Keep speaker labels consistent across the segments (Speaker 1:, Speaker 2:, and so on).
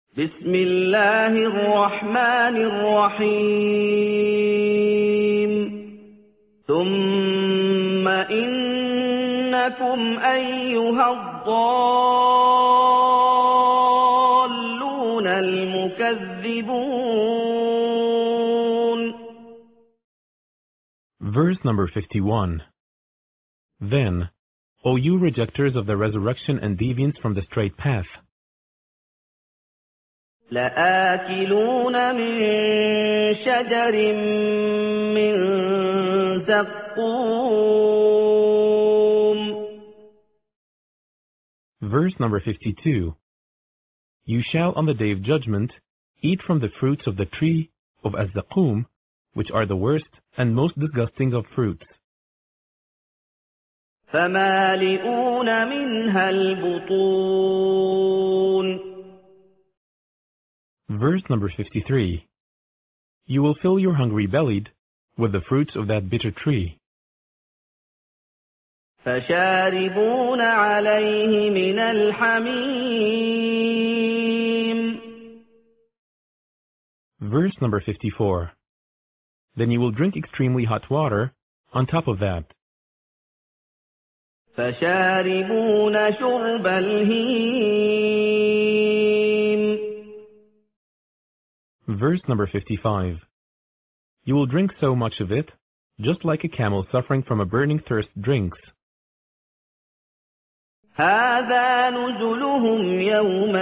Speaker 1: بسم الله الرحمن الرحيم ثم إنكم أيها الضالون المكذبون.
Speaker 2: Verse number 51. Then, O you rejectors of the resurrection and deviants from the straight path,
Speaker 1: لآكلون من شجر من زقوم.
Speaker 2: Verse number 52. You shall on the day of judgment eat from the fruits of the tree of Az-Zaqum, which are the worst and most disgusting of fruits.
Speaker 1: فمالئون منها البطون.
Speaker 2: Verse number 53. You will fill your hungry bellied with the fruits of that bitter tree.
Speaker 1: فشاربون عليه من الحميم.
Speaker 2: Verse number 54. Then you will drink extremely hot water on top of that.
Speaker 1: فشاربون شرب الهيم.
Speaker 2: Verse number 55. You will drink so much of it, just like a camel suffering from a burning thirst drinks.
Speaker 1: هذا نزلهم يوم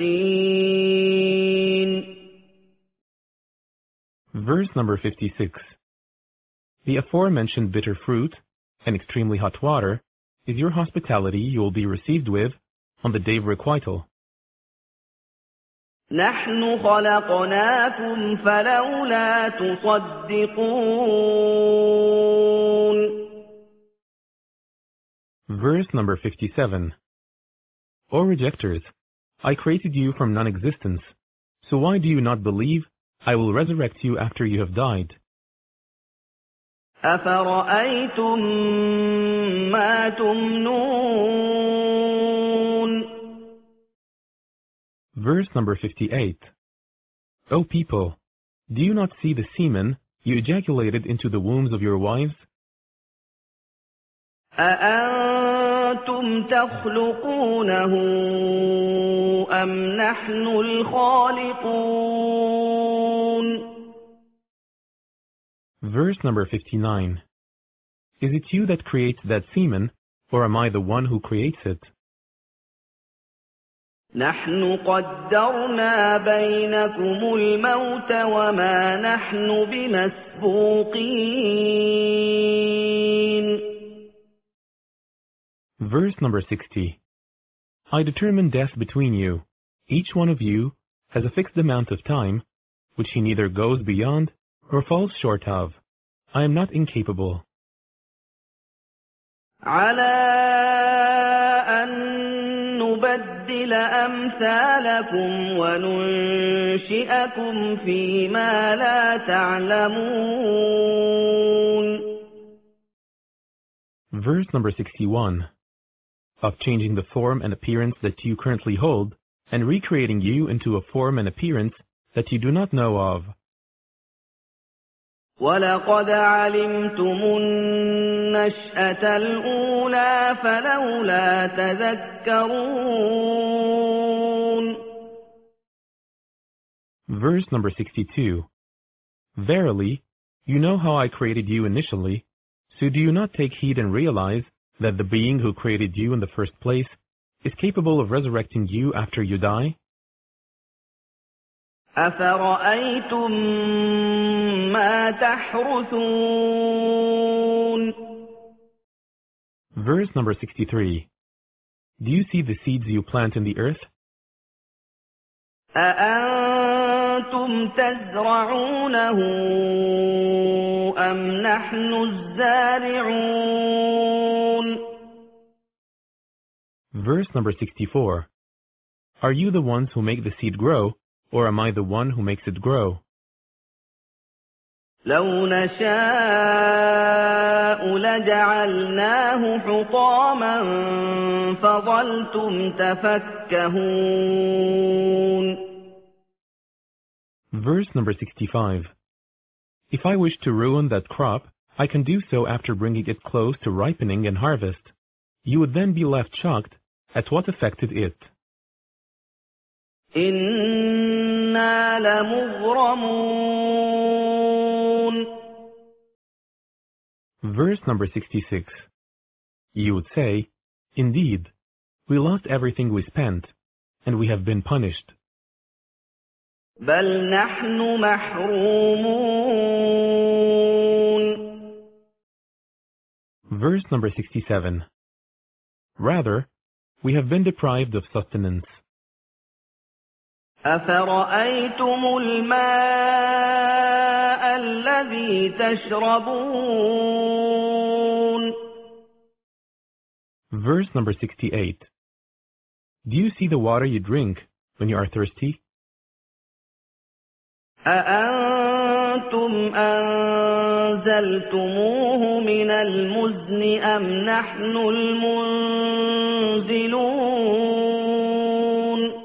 Speaker 1: الدين.
Speaker 2: Verse number 56. The aforementioned bitter fruit and extremely hot water is your hospitality you will be received with on the day of requital.
Speaker 1: نحن خلقناكم فلولا تصدقون.
Speaker 2: Verse number 57. O rejectors, I created you from non-existence, so why do you not believe I will resurrect you after you have died?
Speaker 1: أفرأيتم ما تمنون.
Speaker 2: Verse number 58. O people, do you not see the semen you ejaculated into the wombs of your wives?
Speaker 1: أأنتم تخلقونه أم نحن الخالقون.
Speaker 2: Verse number 59. Is it you that creates that semen, or am I the one who creates it?
Speaker 1: نحن قدرنا بينكم الموت وما نحن بمسبوقين.
Speaker 2: Verse number 60. I determine death between you. Each one of you has a fixed amount of time, which he neither goes beyond or falls short of. I am not incapable.
Speaker 1: على أن نبدل أمثالكم وننشئكم فيما لا تعلمون.
Speaker 2: Verse number 61. Of changing the form and appearance that you currently hold, and recreating you into a form and appearance that you do not know of.
Speaker 1: وَلَقَدْ عَلِمْتُمُ النَّشْأَةَ الْأُولَى فَلَوْلَا تَذَكَّرُونَ.
Speaker 2: Verse number 62. Verily, you know how I created you initially, so do you not take heed and realize that the being who created you in the first place is capable of resurrecting you after you die?
Speaker 1: أَفَرَأَيْتُم مَّا تَحْرُثُونَ.
Speaker 2: Verse number 63. Do you see the seeds you plant in the earth?
Speaker 1: أَأَنتُمْ تَزْرَعُونَهُ أَمْ نَحْنُ الزَّارِعُونَ.
Speaker 2: Verse number 64. Are you the ones who make the seed grow, or am I the one who makes it grow?
Speaker 1: لو نشاء لجعلناه حطاما فظلتم تفكهون.
Speaker 2: Verse number 65. If I wish to ruin that crop, I can do so after bringing it close to ripening and harvest. You would then be left shocked at what affected it.
Speaker 1: إِنَّا لَمُغْرَمُونَ.
Speaker 2: Verse number 66. You would say, indeed, we lost everything we spent, and we have been punished.
Speaker 1: بَلْ نَحْنُ مَحْرُومُونَ.
Speaker 2: Verse number 67. Rather, we have been deprived of sustenance.
Speaker 1: أَفَرَأَيْتُمُ الْمَاءَ الَّذِي تَشْرَبُونَ.
Speaker 2: Verse number 68. Do you see the water you drink when you are thirsty?
Speaker 1: أَأَنْتُمْ أَنزَلْتُمُوهُ مِنَ الْمُزْنِ أَمْ نَحْنُ الْمُنزِلُونَ.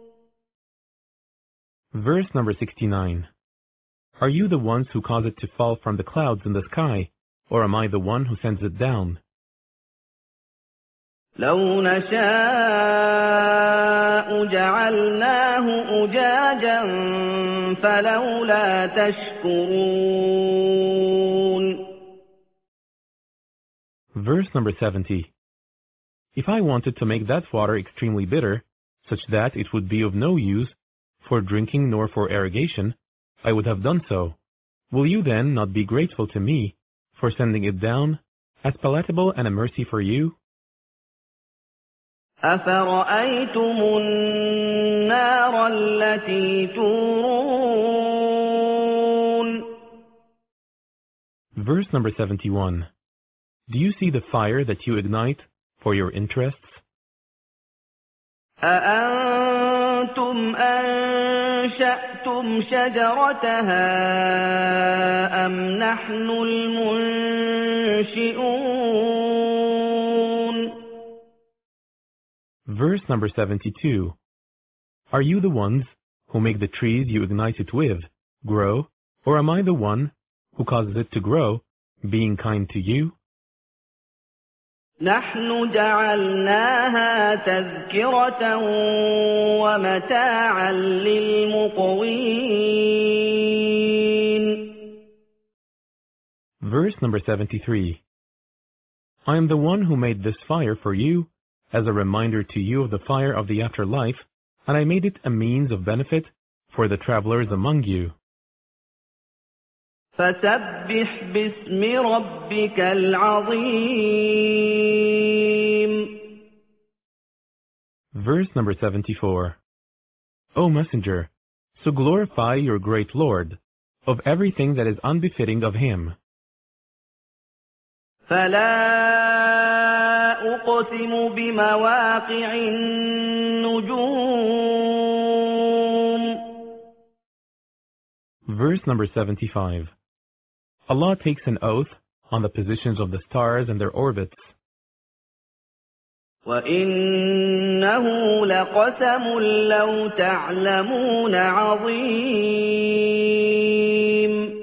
Speaker 2: Verse number 69. Are you the ones who cause it to fall from the clouds in the sky, or am I the one who sends it down?
Speaker 1: لَوْ نَشَاءُ جَعَلْنَاهُ أُجَاجًا فَلَوْلَا تَشْكُرُونَ.
Speaker 2: Verse number 70. If I wanted to make that water extremely bitter, such that it would be of no use for drinking nor for irrigation, I would have done so. Will you then not be grateful to me for sending it down as palatable and a mercy for you?
Speaker 1: أَفَرَأَيْتُمُ النَّارَ الَّتِي تُورُونَ.
Speaker 2: Verse number 71. Do you see the fire that you ignite for your interests?
Speaker 1: أَأَنْتُمْ أَنشَأْتُمْ شَجَرَتَهَا أَمْ نَحْنُ الْمُنشِئُونَ.
Speaker 2: Verse number 72. Are you the ones who make the trees you ignite it with grow, or am I the one who causes it to grow, being kind to you?
Speaker 1: نَحْنُ جَعَلْنَاهَا تَذْكِرَةً وَمَتَاعًا لِلْمُقْوِينَ.
Speaker 2: Verse number 73. I am the one who made this fire for you as a reminder to you of the fire of the afterlife, and I made it a means of benefit for the travelers among you.
Speaker 1: فَسَبِّحْ بِاسْمِ رَبِّكَ الْعَظِيمِ.
Speaker 2: Verse number 74. O Messenger, so glorify your great Lord of everything that is unbefitting of Him.
Speaker 1: فَلَا أُقْسِمُ بِمَوَاقِعِ النُّجُومِ.
Speaker 2: Verse number 75. Allah takes an oath on the positions of the stars and their orbits.
Speaker 1: وَإِنَّهُ لَقَسَمٌ لَوْ تَعْلَمُونَ عَظِيمٌ.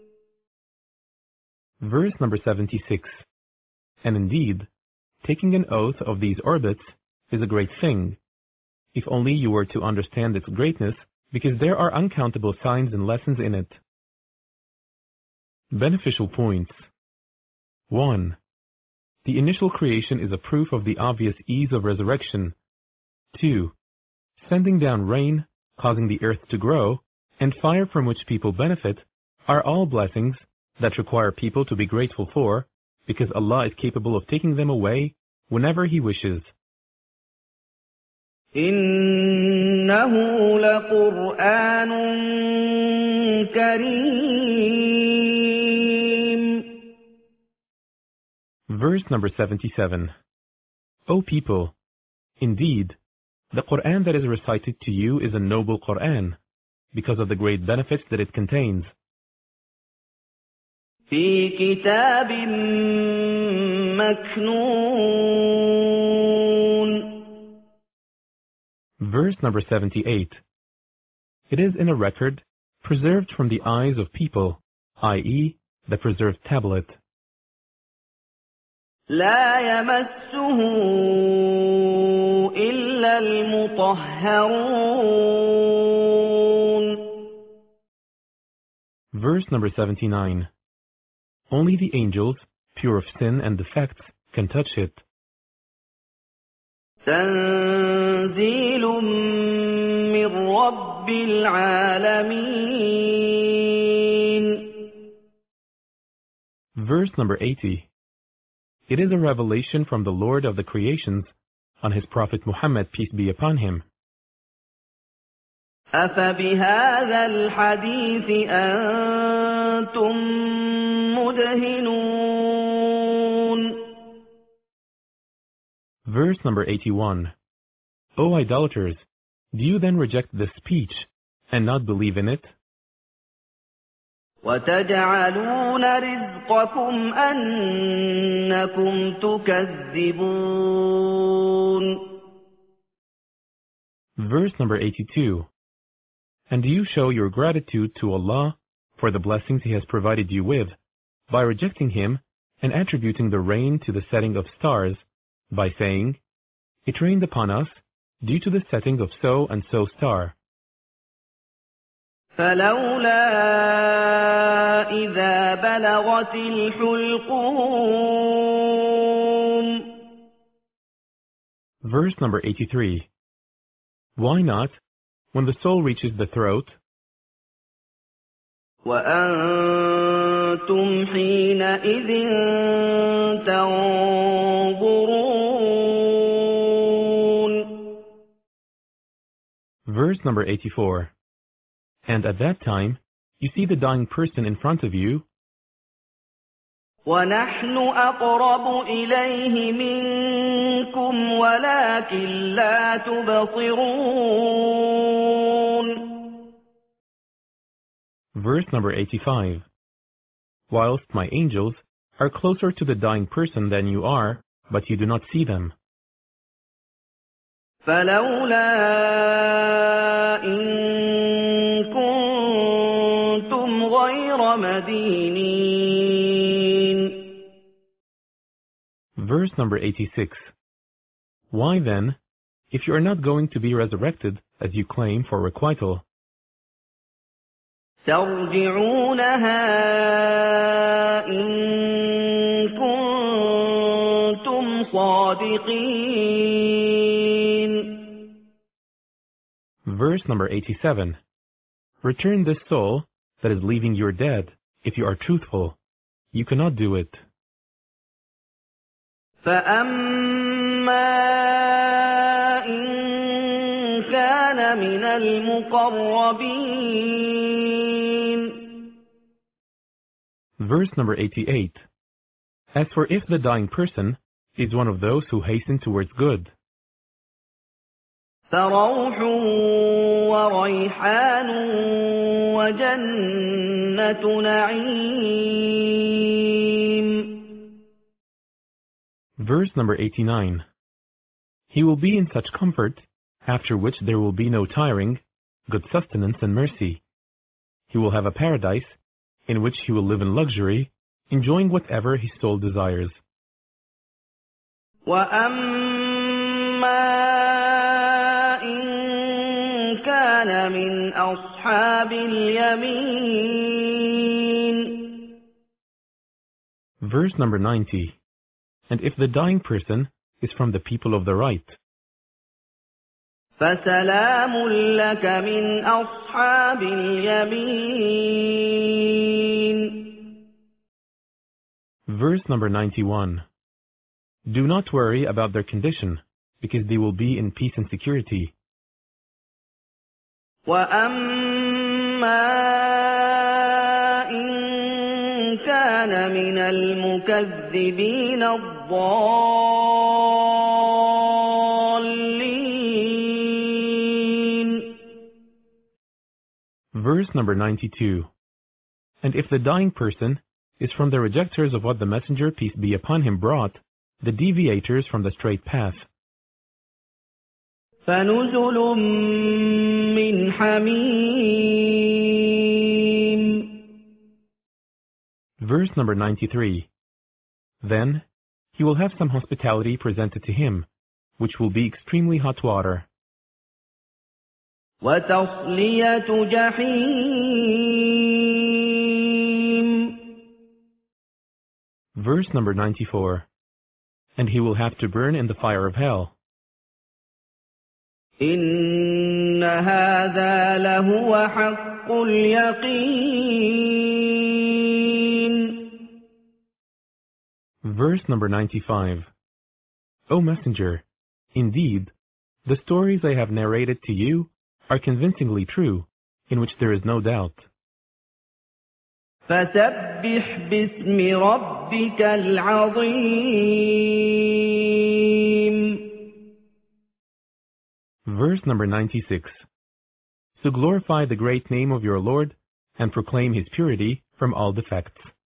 Speaker 2: Verse number 76. And indeed, taking an oath of these orbits is a great thing, if only you were to understand its greatness, because there are uncountable signs and lessons in it. Beneficial points. 1. The initial creation is a proof of the obvious ease of resurrection. 2. Sending down rain, causing the earth to grow, and fire from which people benefit are all blessings that require people to be grateful for, because Allah is capable of taking them away whenever He wishes.
Speaker 1: إِنَّهُ لَقُرْآنٌ كَرِيمٌ.
Speaker 2: Verse number 77. O people, indeed, the Quran that is recited to you is a noble Quran, because of the great benefits that it contains.
Speaker 1: في كتاب مكنون.
Speaker 2: Verse number 78. It is in a record preserved from the eyes of people, i.e., the preserved tablet.
Speaker 1: لا يمسه إلا المطهرون.
Speaker 2: Verse number 79. Only the angels, pure of sin and defects, can touch it.
Speaker 1: تنزيل من رب العالمين.
Speaker 2: Verse number 80. It is a revelation from the Lord of the creations on his Prophet Muhammad, peace be upon him.
Speaker 1: أفبهذا الحديث أنتم مدهنون.
Speaker 2: Verse number 81. O idolaters, do you then reject this speech and not believe in it?
Speaker 1: وتجعلون رزقكم أنكم تكذبون.
Speaker 2: Verse number 82. And do you show your gratitude to Allah for the blessings He has provided you with by rejecting Him and attributing the rain to the setting of stars by saying, it rained upon us due to the setting of so and so star.
Speaker 1: فلولا إذا بلغت الحلقوم.
Speaker 2: Verse number 83. Why not, when the soul reaches the throat,
Speaker 1: وأنتم حينئذ تنظرون.
Speaker 2: Verse number 84. And at that time, you see the dying person in front of you,
Speaker 1: وَنَحْنُ أَقْرَبُ إِلَيْهِ مِنكُمْ وَلَكِنْ لَا تُبْصِرُونَ.
Speaker 2: Verse number 85. Whilst my angels are closer to the dying person than you are, but you do not see them.
Speaker 1: فَلَوْلَا إِن كُنتُمْ غَيْرَ مَدِينِينَ.
Speaker 2: Verse number 86. Why then, if you are not going to be resurrected as you claim for requital,
Speaker 1: ترجعونها إن كنتم صادقين.
Speaker 2: Verse number 87. Return this soul that is leaving your dead, if you are truthful. You cannot do it.
Speaker 1: فأما إن كان من المقربين.
Speaker 2: Verse number 88. As for if the dying person is one of those who hasten towards good,
Speaker 1: فروح وريحان وجنة نعيم.
Speaker 2: Verse number 89. He will be in such comfort, after which there will be no tiring, good sustenance and mercy. He will have a paradise, in which he will live in luxury, enjoying whatever his soul desires.
Speaker 1: وَأَمَّا إِن كَانَ مِنْ أَصْحَابِ الْيَمِينِ.
Speaker 2: Verse number 90. And if the dying person is from the people of the right,
Speaker 1: فَسَلَامٌ لَكَ مِنْ أَصْحَابِ الْيَمِينِ.
Speaker 2: Verse number 91. Do not worry about their condition, because they will be in peace and security.
Speaker 1: وَأَمَّا إِن كَانَ مِنَ الْمُكَذِّبِينَ الضَّالِّينَ.
Speaker 2: Verse number 92. And if the dying person is from the rejectors of what the Messenger, peace be upon him, brought, the deviators from the straight path.
Speaker 1: فَنُزُلٌ مِّنْ حَمِيمٍ.
Speaker 2: Verse number 93. Then he will have some hospitality presented to him, which will be extremely hot water.
Speaker 1: وتصلية جحيم.
Speaker 2: Verse number 94. And he will have to burn in the fire of hell.
Speaker 1: إن هذا لهو حق اليقين.
Speaker 2: Verse number 95. O Messenger, indeed, the stories I have narrated to you are convincingly true, in which there is no doubt.
Speaker 1: فسبح باسم ربك العظيم.
Speaker 2: Verse number 96. So glorify the great name of your Lord and proclaim his purity from all defects.